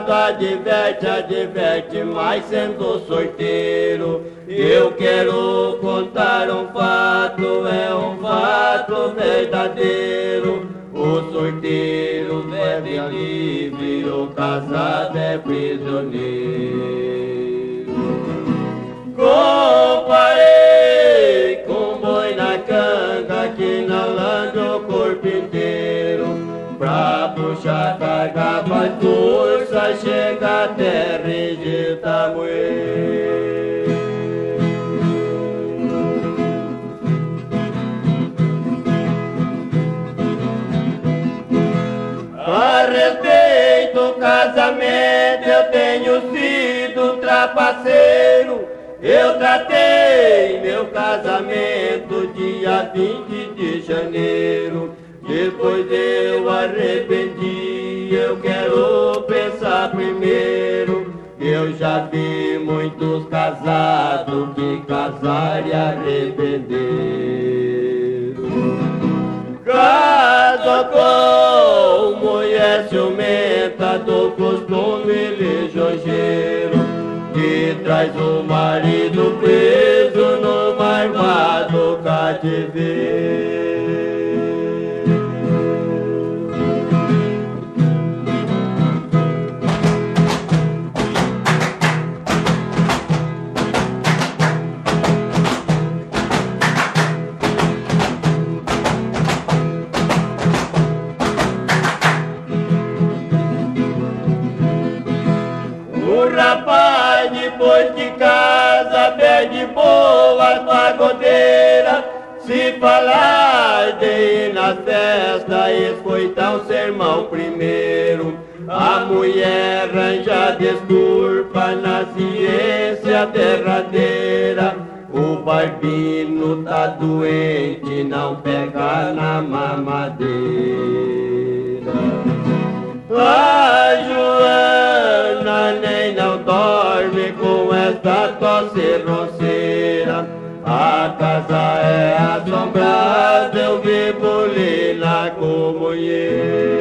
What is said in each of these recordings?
casado adverte, mas sendo solteiro. Eu quero contar um fato, é um fato verdadeiro. O solteiro vive livre, o casado é prisioneiro. Comparei com boi na canga que não lambe o corpo inteiro. Pra puxar carga faz força, chega até rígida tamoeiro. A respeito do casamento, eu tenho sido trapaceiro. Eu tratei meu casamento dia 20 de janeiro. Depois eu arrependi, eu quero pensar primeiro. Eu já vi muitos casados que casaram e arrependeram. Casou com mulher ciumenta do costume lisonjeiro, que traz o marido preso no marvado cativeiro. Rapaz, depois de casa, pede boas pagodeiras. Se falar de ir na festa, escutar um sermão primeiro. A mulher arranja desculpa na ciência derradeira. O barbino tá doente, não pega na mamadeira. A Joana nem não dorme com esta tosse roceira. A casa é assombrada, eu vivo ali na comunhão.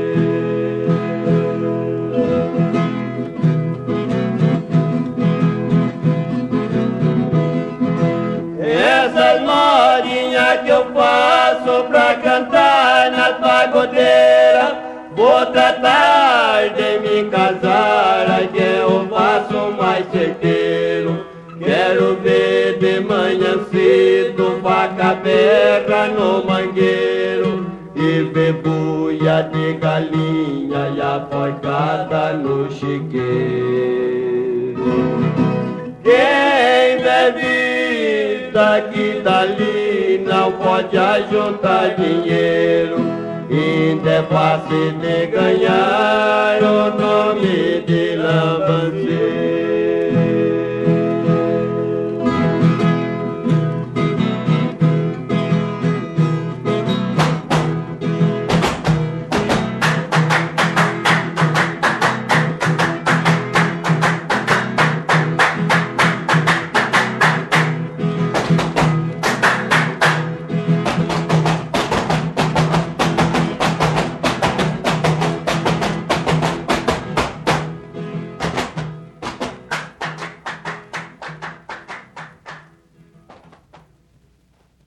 Essas modinhas que eu faço pra cantar na pagodeira, vou tratar de me casar, aí que eu faço mais certeiro. Quero ver de manhã cedo vaca berra no mangueiro, e ver buia de galinha e a porcada no chiqueiro. Quem bebe daqui dali não pode ajuntar dinheiro, ainda é fácil de ganhar o nome de lambanceiro.